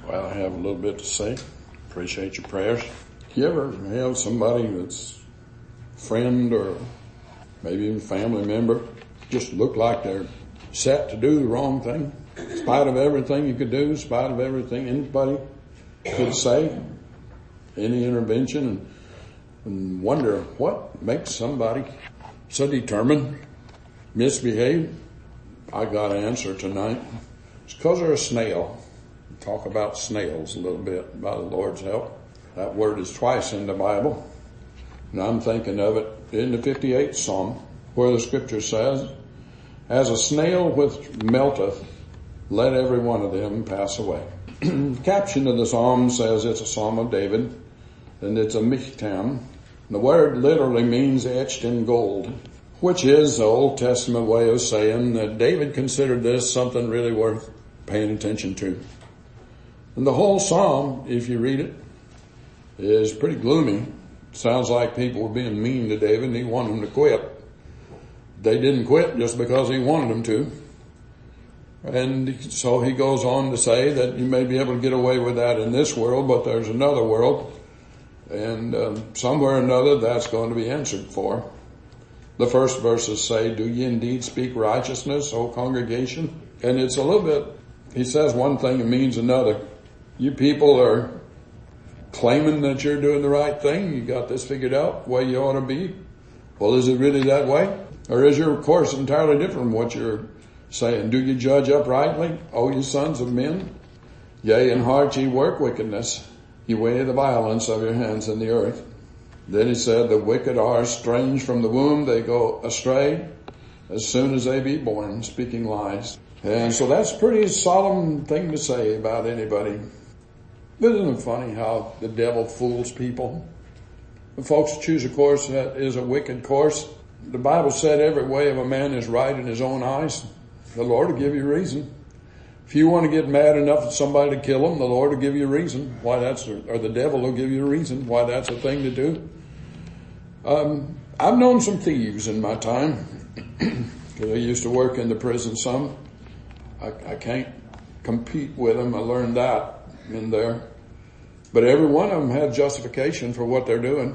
Well, I have a little bit to say. Appreciate your prayers. You ever have somebody that's a friend or maybe even family member just look like they're set to do the wrong thing? In spite of everything you could do, in spite of everything anybody could say, any intervention, and wonder what makes somebody so determined, misbehave. I got an answer tonight. It's because they're a snail. We'll talk about snails a little bit by the Lord's help. That word is twice in the Bible. And I'm thinking of it in the 58th Psalm, where the scripture says, as a snail which melteth, let every one of them pass away. The caption of the psalm says it's a psalm of David, and it's a michtam. The word literally means etched in gold, which is the Old Testament way of saying that David considered this something really worth paying attention to. And the whole psalm, if you read it, is pretty gloomy. Sounds like people were being mean to David and he wanted them to quit. They didn't quit just because he wanted them to. And so he goes on to say that you may be able to get away with that in this world, but there's another world. And somewhere or another that's going to be answered for. The first verses say, do ye indeed speak righteousness, O congregation? And it's a little bit, he says one thing and means another. You people are claiming that you're doing the right thing. You got this figured out the way you ought to be. Well, is it really that way? Or is your course entirely different from what you're saying? Do you judge uprightly, O you sons of men? Yea, in heart ye work wickedness. Ye weigh the violence of your hands in the earth. Then he said, the wicked are estranged from the womb. They go astray as soon as they be born, speaking lies. And so that's a pretty solemn thing to say about anybody. Isn't it funny how the devil fools people? The folks choose a course that is a wicked course. The Bible said every way of a man is right in his own eyes. The Lord will give you reason. If you want to get mad enough at somebody to kill them, the Lord will give you a reason why that's, or the devil will give you a reason why that's a thing to do. I've known some thieves in my time, because I used to work in the prison some. I can't compete with them. I learned that in there. But every one of them had justification for what they're doing.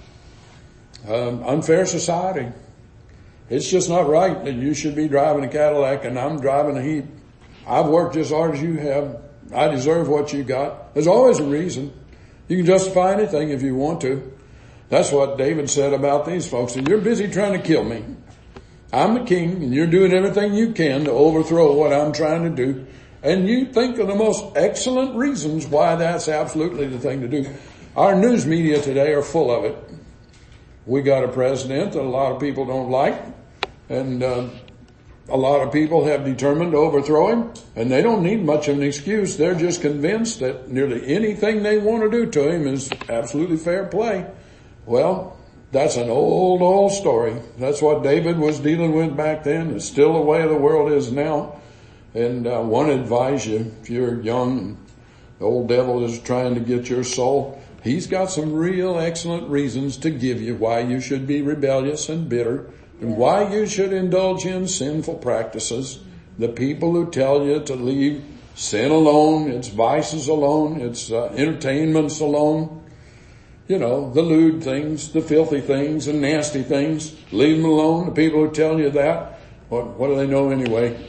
Unfair society. It's just not right that you should be driving a Cadillac and I'm driving a Jeep. I've worked as hard as you have. I deserve what you got. There's always a reason. You can justify anything if you want to. That's what David said about these folks. And you're busy trying to kill me. I'm the king and you're doing everything you can to overthrow what I'm trying to do. And you think of the most excellent reasons why that's absolutely the thing to do. Our news media today are full of it. We got a president that a lot of people don't like. And a lot of people have determined to overthrow him. And they don't need much of an excuse. They're just convinced that nearly anything they want to do to him is absolutely fair play. Well, that's an old story. That's what David was dealing with back then. It's still the way the world is now. And I want to advise you, if you're young and the old devil is trying to get your soul, he's got some real excellent reasons to give you why you should be rebellious and bitter and why you should indulge in sinful practices. The people who tell you to leave sin alone, its vices alone, its entertainments alone, you know, the lewd things, the filthy things, and nasty things, leave them alone. The people who tell you that, what do they know anyway?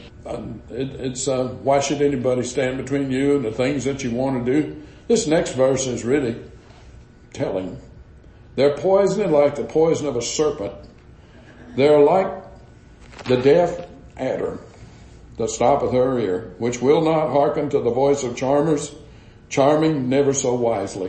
Why should anybody stand between you and the things that you want to do? This next verse is really telling. They're poisoned like the poison of a serpent. They're like the deaf adder that stoppeth her ear, which will not hearken to the voice of charmers, charming never so wisely.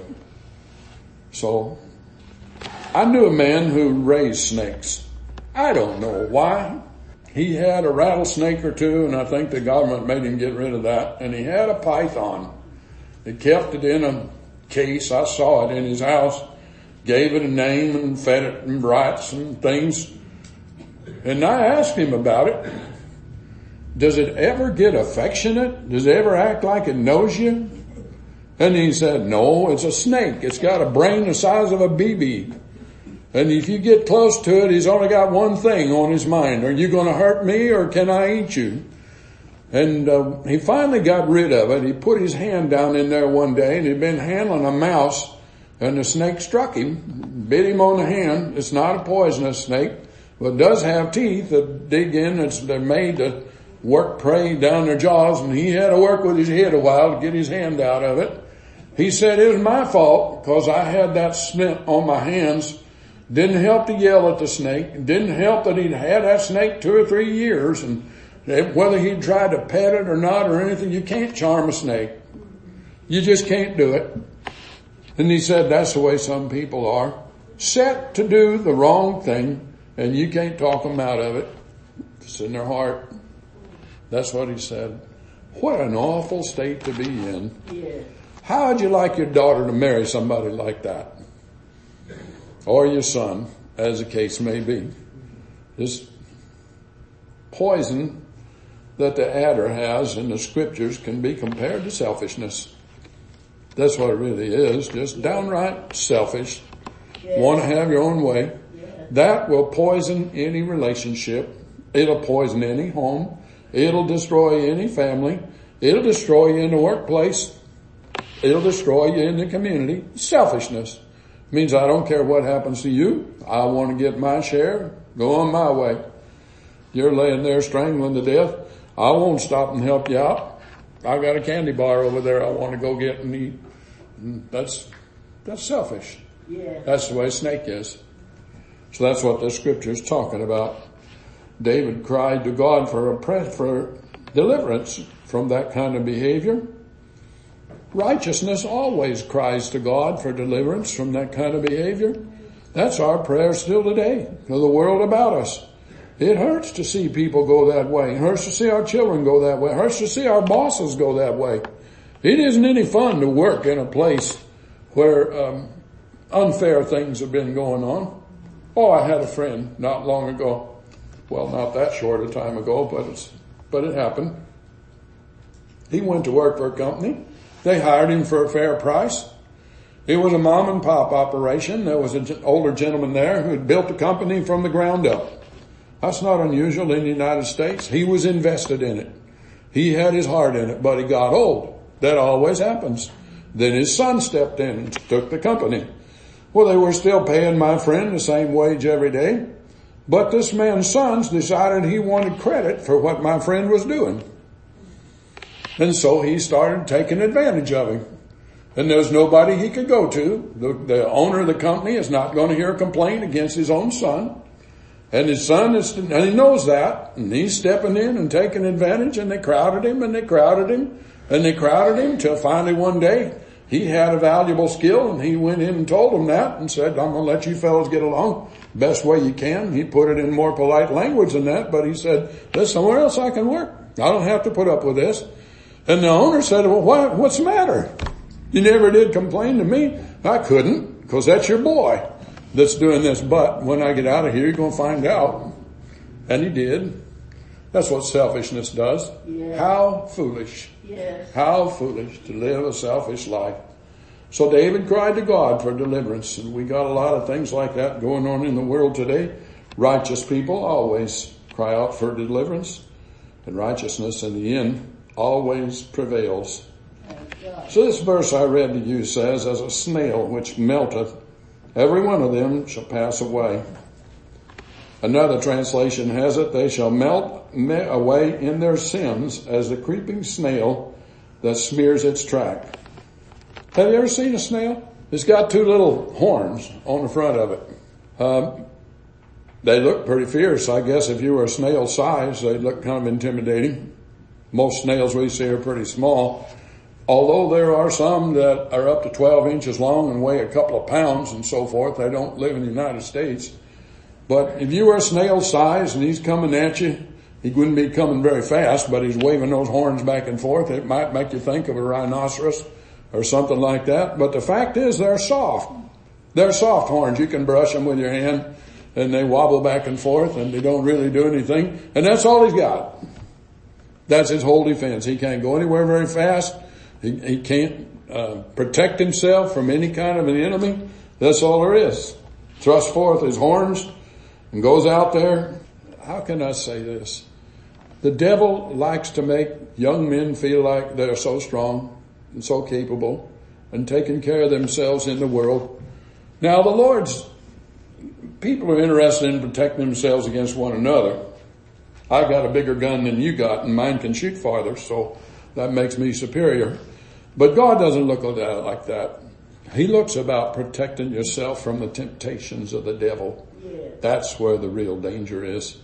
So, I knew a man who raised snakes. I don't know why. He had a rattlesnake or two, and I think the government made him get rid of that. And he had a python. He kept it in a case. I saw it in his house. Gave it a name and fed it and rats and things. And I asked him about it. Does it ever get affectionate? Does it ever act like it knows you? And he said, no, it's a snake. It's got a brain the size of a BB. And if you get close to it, he's only got one thing on his mind. Are you going to hurt me or can I eat you? And he finally got rid of it. He put his hand down in there one day, and he'd been handling a mouse, and the snake struck him, bit him on the hand. It's not a poisonous snake, but it does have teeth that dig in. They're made to work prey down their jaws, and he had to work with his head a while to get his hand out of it. He said, it was my fault because I had that splint on my hands. Didn't help to yell at the snake. Didn't help that he'd had that snake 2 or 3 years, and whether he tried to pet it or not or anything, you can't charm a snake. You just can't do it. And he said that's the way some people are. Set to do the wrong thing, and you can't talk them out of it. It's in their heart. That's what he said. What an awful state to be in. Yeah. How would you like your daughter to marry somebody like that? Or your son, as the case may be. This poison that the adder has in the scriptures can be compared to selfishness. That's what it really is. Just downright selfish. Yes. Want to have your own way. Yes. That will poison any relationship. It'll poison any home. It'll destroy any family. It'll destroy you in the workplace. It'll destroy you in the community. Selfishness means I don't care what happens to you. I want to get my share. Go on my way. You're laying there strangling to death. I won't stop and help you out. I got a candy bar over there I want to go get and eat. And that's selfish. Yeah. That's the way a snake is. So that's what the scripture is talking about. David cried to God for deliverance from that kind of behavior. Righteousness always cries to God for deliverance from that kind of behavior. That's our prayer still today to the world about us. It hurts to see people go that way. It hurts to see our children go that way. It hurts to see our bosses go that way. It isn't any fun to work in a place where unfair things have been going on. Oh, I had a friend not long ago. Well, not that short a time ago, but it happened. He went to work for a company. They hired him for a fair price. It was a mom and pop operation. There was an older gentleman there who had built the company from the ground up. That's not unusual in the United States. He was invested in it. He had his heart in it, but he got old. That always happens. Then his son stepped in and took the company. Well, they were still paying my friend the same wage every day, but this man's sons decided he wanted credit for what my friend was doing. And so he started taking advantage of him. And there's nobody he could go to. The owner of the company is not going to hear a complaint against his own son. And his son and he knows that, and he's stepping in and taking advantage, and they crowded him, and they crowded him, and they crowded him, till finally one day he had a valuable skill, and he went in and told them that, and said, I'm going to let you fellows get along best way you can. He put it in more polite language than that, but he said, there's somewhere else I can work. I don't have to put up with this. And the owner said, well, what's the matter? You never did complain to me. I couldn't, because that's your boy that's doing this. But when I get out of here, you're going to find out. And he did. That's what selfishness does. Yeah. How foolish. Yes. How foolish to live a selfish life. So David cried to God for deliverance. And we got a lot of things like that going on in the world today. Righteous people always cry out for deliverance. And righteousness in the end always prevails. So this verse I read to you says, as a snail which melteth, every one of them shall pass away. Another translation has it, they shall melt away in their sins as the creeping snail that smears its track. Have you ever seen a snail? It's got 2 little horns on the front of it. They look pretty fierce. I guess if you were a snail size, they'd look kind of intimidating. Most snails we see are pretty small. Although there are some that are up to 12 inches long and weigh a couple of pounds and so forth, they don't live in the United States. But if you were a snail size and he's coming at you, he wouldn't be coming very fast, but he's waving those horns back and forth. It might make you think of a rhinoceros or something like that. But the fact is they're soft. They're soft horns. You can brush them with your hand and they wobble back and forth and they don't really do anything. And that's all he's got. That's his whole defense. He can't go anywhere very fast. He can't protect himself from any kind of an enemy. That's all there is. Thrusts forth his horns and goes out there. How can I say this? The devil likes to make young men feel like they're so strong and so capable and taking care of themselves in the world. Now the Lord's people are interested in protecting themselves against one another. I got a bigger gun than you got and mine can shoot farther, so that makes me superior. But God doesn't look at that like that. He looks about protecting yourself from the temptations of the devil. Yes. That's where the real danger is.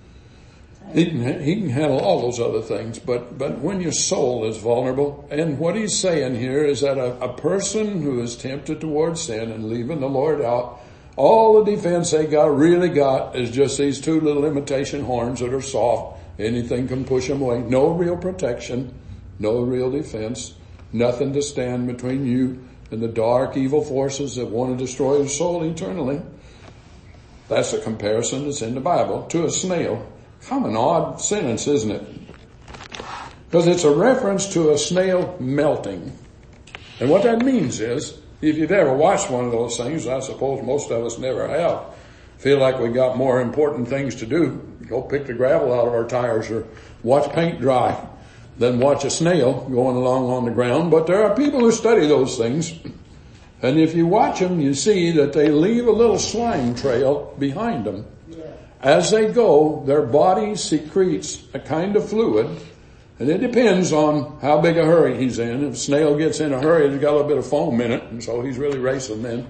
He can handle all those other things, but when your soul is vulnerable, and what he's saying here is that a person who is tempted towards sin and leaving the Lord out, all the defense they really got is just these two little imitation horns that are soft. Anything can push them away. No real protection, no real defense, nothing to stand between you and the dark evil forces that want to destroy your soul eternally. That's a comparison that's in the Bible to a snail. Kind of an odd sentence, isn't it? Because it's a reference to a snail melting. And what that means is, if you've ever watched one of those things, I suppose most of us never have, feel like we got more important things to do. Go pick the gravel out of our tires or watch paint dry than watch a snail going along on the ground. But there are people who study those things. And if you watch them, you see that they leave a little slime trail behind them. As they go, their body secretes a kind of fluid, and it depends on how big a hurry he's in. If a snail gets in a hurry, he's got a little bit of foam in it, and so he's really racing then.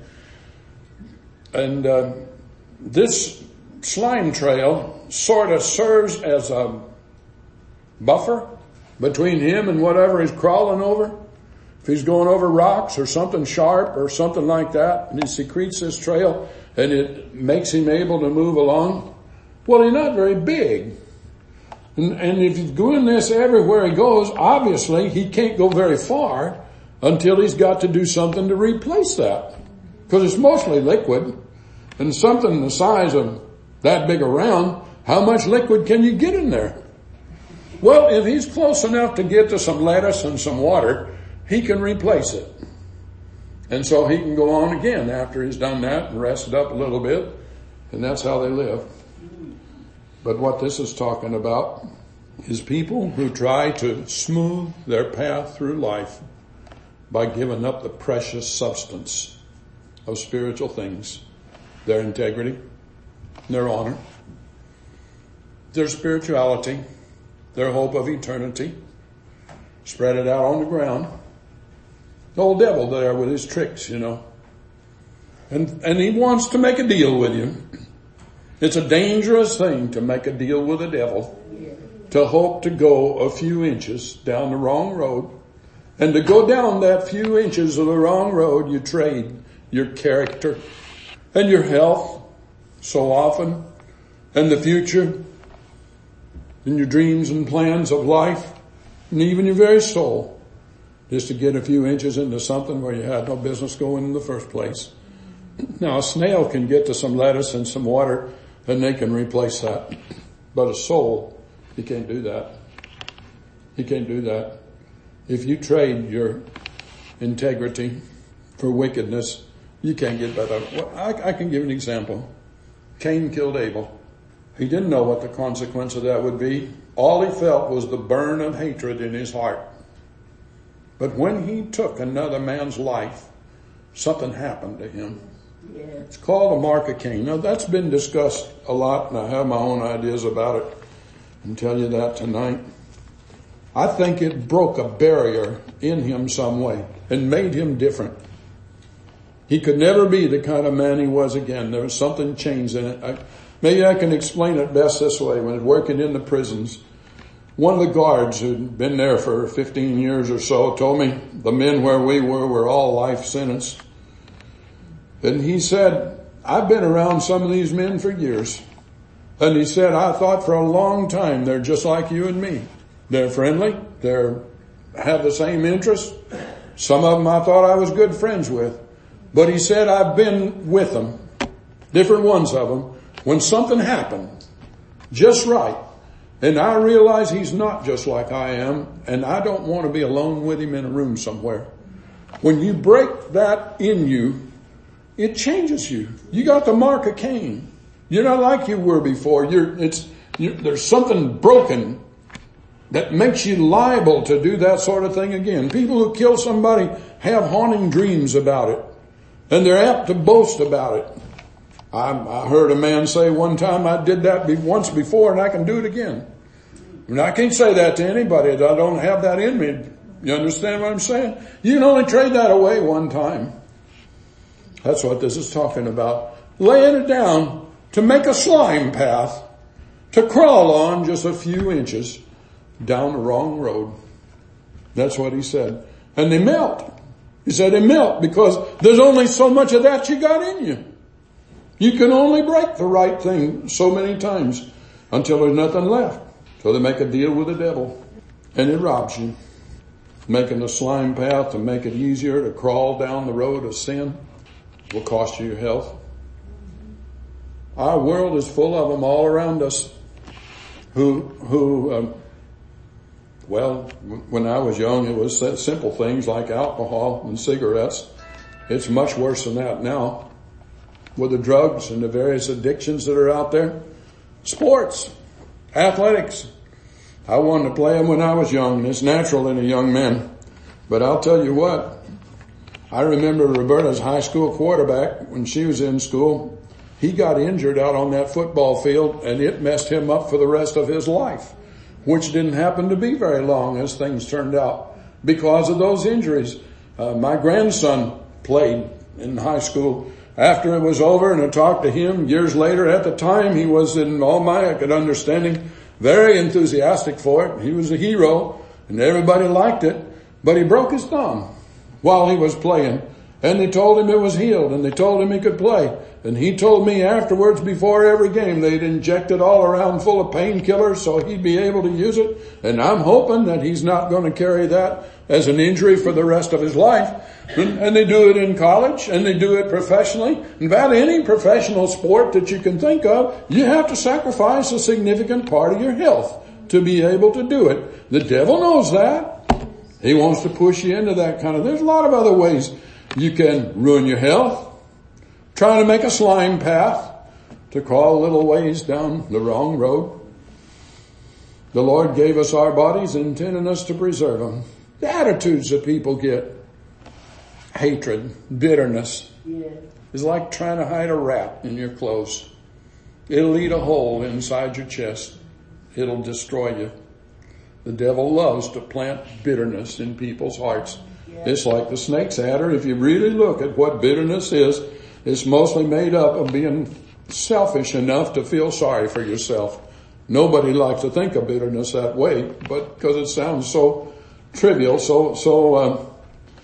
And this slime trail sort of serves as a buffer between him and whatever he's crawling over. If he's going over rocks or something sharp or something like that, and he secretes this trail, and it makes him able to move along. Well, he's not very big. And if he's doing this everywhere he goes, obviously he can't go very far until he's got to do something to replace that. Because it's mostly liquid. And something the size of that big around, how much liquid can you get in there? Well, if he's close enough to get to some lettuce and some water, he can replace it. And so he can go on again after he's done that and rested up a little bit. And that's how they live. But what this is talking about is people who try to smooth their path through life by giving up the precious substance of spiritual things, their integrity, their honor, their spirituality, their hope of eternity, spread it out on the ground. The old devil there with his tricks, you know. And he wants to make a deal with you. It's a dangerous thing to make a deal with the devil, to hope to go a few inches down the wrong road. And to go down that few inches of the wrong road, you trade your character and your health so often, and the future, and your dreams and plans of life, and even your very soul, just to get a few inches into something where you had no business going in the first place. Now a snail can get to some lettuce and some water, and they can replace that. But a soul, you can't do that. You can't do that. If you trade your integrity for wickedness, you can't get better. Well, I can give an example. Cain killed Abel. He didn't know what the consequence of that would be. All he felt was the burn of hatred in his heart. But when he took another man's life, something happened to him. Yeah. It's called a mark of Cain. Now that's been discussed a lot, and I have my own ideas about it. I'll tell you that tonight. I think it broke a barrier in him some way and made him different. He could never be the kind of man he was again. There was something changed in it. Maybe I can explain it best this way. When I was working in the prisons, one of the guards who'd been there for 15 years or so told me the men where we were all life sentenced. And he said, I've been around some of these men for years. And he said, I thought for a long time they're just like you and me. They're friendly. They have the same interests. Some of them I thought I was good friends with. But he said, I've been with them, different ones of them, when something happened just right. And I realize he's not just like I am, and I don't want to be alone with him in a room somewhere. When you break that in you, it changes you. You got the mark of Cain. You're not like you were before. There's something broken that makes you liable to do that sort of thing again. People who kill somebody have haunting dreams about it, and they're apt to boast about it. I heard a man say one time, I did that once before and I can do it again. And I can't say that to anybody. I don't have that in me. You understand what I'm saying? You can only trade that away one time. That's what this is talking about. Laying it down to make a slime path to crawl on just a few inches down the wrong road. That's what he said. And they melt. He said they melt because there's only so much of that you got in you. You can only break the right thing so many times until there's nothing left. So they make a deal with the devil and it robs you. Making a slime path to make it easier to crawl down the road of sin will cost you your health. Our world is full of them all around us well, when I was young, it was simple things like alcohol and cigarettes. It's much worse than that now with the drugs and the various addictions that are out there. Sports, athletics. I wanted to play them when I was young. It's natural in a young man. But I'll tell you what, I remember Roberta's high school quarterback when she was in school. He got injured out on that football field and it messed him up for the rest of his life, which didn't happen to be very long as things turned out because of those injuries. My grandson played in high school. After it was over, and I talked to him years later, at the time he was, in all my good understanding, very enthusiastic for it. He was a hero and everybody liked it, but he broke his thumb while he was playing and they told him it was healed and they told him he could play. And he told me afterwards, before every game, they'd inject it all around full of painkillers so he'd be able to use it. And I'm hoping that he's not going to carry that as an injury for the rest of his life. And they do it in college and they do it professionally. In fact, any professional sport that you can think of, you have to sacrifice a significant part of your health to be able to do it. The devil knows that. He wants to push you into that kind of, there's a lot of other ways you can ruin your health. Trying to make a slime path to crawl a little ways down the wrong road. The Lord gave us our bodies, intending us to preserve them. The attitudes that people get, hatred, bitterness, is like trying to hide a rat in your clothes. It'll eat a hole inside your chest. It'll destroy you. The devil loves to plant bitterness in people's hearts. It's like the snake's adder. If you really look at what bitterness is, it's mostly made up of being selfish enough to feel sorry for yourself. Nobody likes to think of bitterness that way, but because it sounds so trivial, so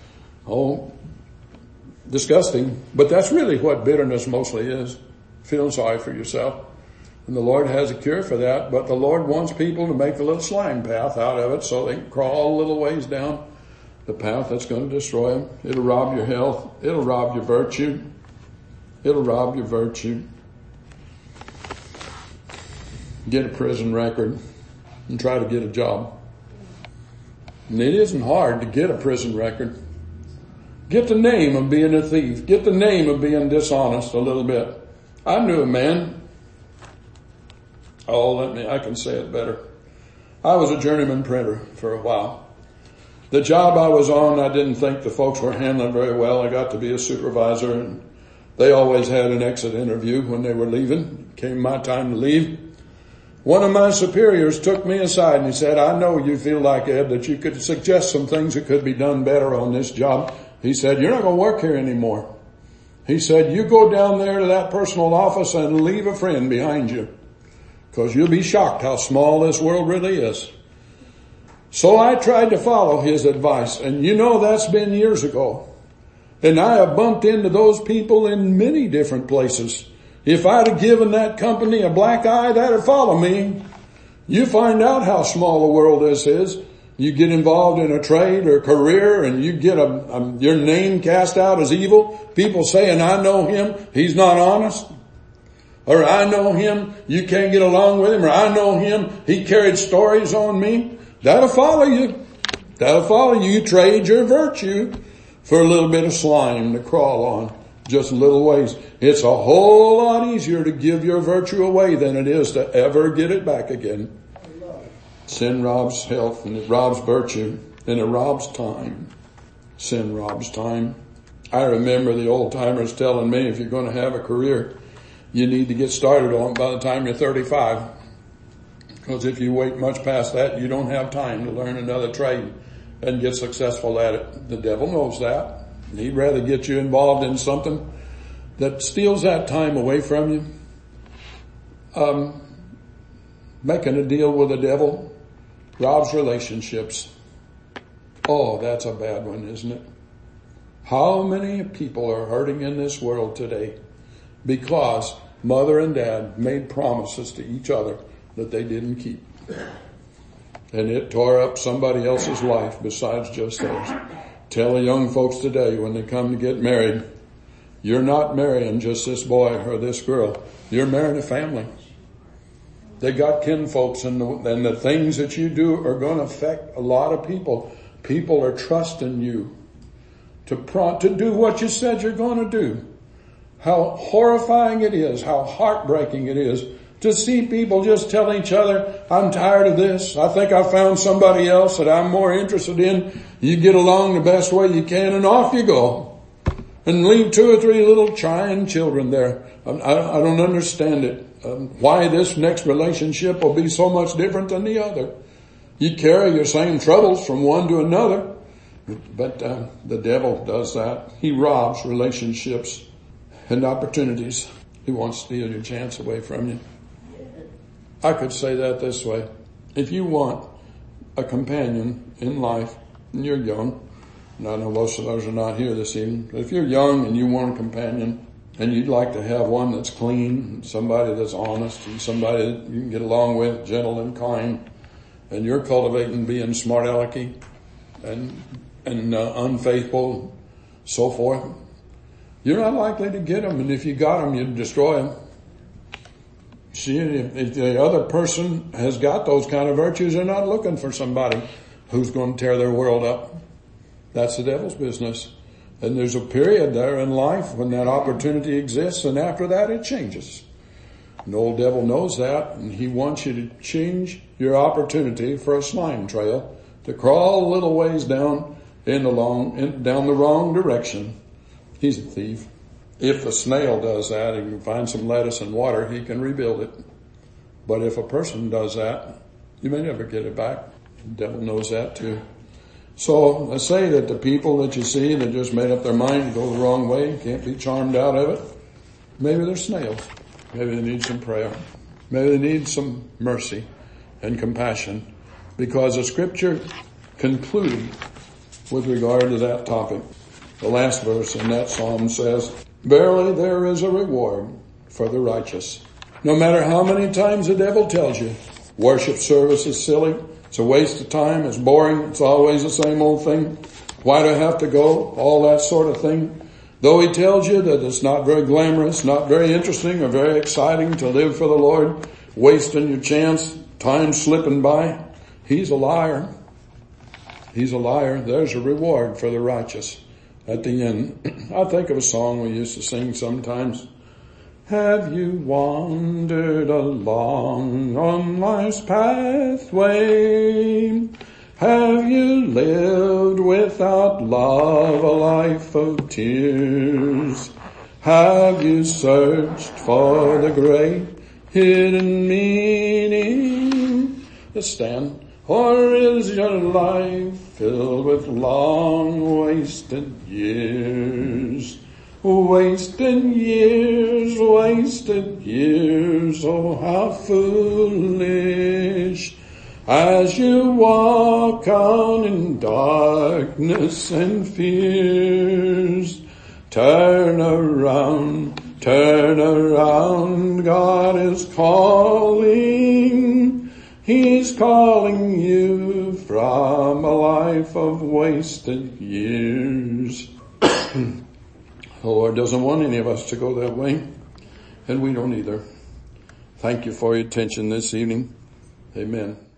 disgusting. But that's really what bitterness mostly is. Feeling sorry for yourself. And the Lord has a cure for that, but the Lord wants people to make a little slime path out of it so they can crawl a little ways down the path that's going to destroy them. It'll rob your health. It'll rob your virtue. It'll rob your virtue. Get a prison record and try to get a job. And it isn't hard to get a prison record. Get the name of being a thief. Get the name of being dishonest a little bit. I knew a man. I can say it better. I was a journeyman printer for a while. The job I was on, I didn't think the folks were handling very well. I got to be a supervisor and they always had an exit interview when they were leaving. It came my time to leave. One of my superiors took me aside and he said, I know you feel like, Ed, that you could suggest some things that could be done better on this job. He said, you're not going to work here anymore. He said, you go down there to that personal office and leave a friend behind you, because you'll be shocked how small this world really is. So I tried to follow his advice, and that's been years ago. And I have bumped into those people in many different places. If I'd have given that company a black eye, that'd follow me. You find out how small a world this is. You get involved in a trade or career and you get your name cast out as evil. People saying, I know him, he's not honest. Or I know him, you can't get along with him. Or I know him, he carried stories on me. That'll follow you. That'll follow you. You trade your virtue for a little bit of slime to crawl on. Just a little ways. It's a whole lot easier to give your virtue away than it is to ever get it back again. Sin robs health and it robs virtue and it robs time. Sin robs time. I remember the old timers telling me if you're going to have a career, you need to get started on it by the time you're 35. Because if you wait much past that, you don't have time to learn another trade and get successful at it. The devil knows that. He'd rather get you involved in something that steals that time away from you. Making a deal with the devil robs relationships. Oh, that's a bad one, isn't it? How many people are hurting in this world today because mother and dad made promises to each other that they didn't keep. And it tore up somebody else's life besides just theirs. Tell the young folks today when they come to get married, you're not marrying just this boy or this girl. You're marrying a family. They got kinfolks and the things that you do are going to affect a lot of people. People are trusting you to do what you said you're going to do. How horrifying it is, how heartbreaking it is to see people just tell each other, I'm tired of this. I think I found somebody else that I'm more interested in. You get along the best way you can and off you go. And leave 2 or 3 little trying children there. I don't understand it. Why this next relationship will be so much different than the other. You carry your same troubles from one to another. But the devil does that. He robs relationships and opportunities. He wants to steal your chance away from you. I could say that this way. If you want a companion in life and you're young, and I know most of those are not here this evening, but if you're young and you want a companion and you'd like to have one that's clean, somebody that's honest, and somebody that you can get along with, gentle and kind, and you're cultivating being smart alecky and unfaithful, so forth, you're not likely to get them. And if you got them, you'd destroy them. See, if the other person has got those kind of virtues, they're not looking for somebody who's going to tear their world up. That's the devil's business. And there's a period there in life when that opportunity exists, and after that it changes. And the old devil knows that, and he wants you to change your opportunity for a slime trail, to crawl a little ways down down the wrong direction. He's a thief. If a snail does that, he can find some lettuce and water, he can rebuild it. But if a person does that, you may never get it back. The devil knows that too. So let's say that the people that you see that just made up their mind to go the wrong way, can't be charmed out of it, maybe they're snails. Maybe they need some prayer. Maybe they need some mercy and compassion, because the scripture concluded with regard to that topic. The last verse in that psalm says, verily there is a reward for the righteous. No matter how many times the devil tells you, worship service is silly, it's a waste of time, it's boring, it's always the same old thing, why do I have to go, all that sort of thing. Though he tells you that it's not very glamorous, not very interesting or very exciting to live for the Lord, wasting your chance, time slipping by, he's a liar. He's a liar. There's a reward for the righteous at the end. I think of a song we used to sing sometimes. Have you wandered along on life's pathway? Have you lived without love a life of tears? Have you searched for the great hidden meaning? Let's stand. Or is your life filled with long wasted years? Wasted years, wasted years, oh how foolish. As you walk on in darkness and fears, turn around, God is calling. He's calling you from a life of wasted years. The Lord doesn't want any of us to go that way, and we don't either. Thank you for your attention this evening. Amen.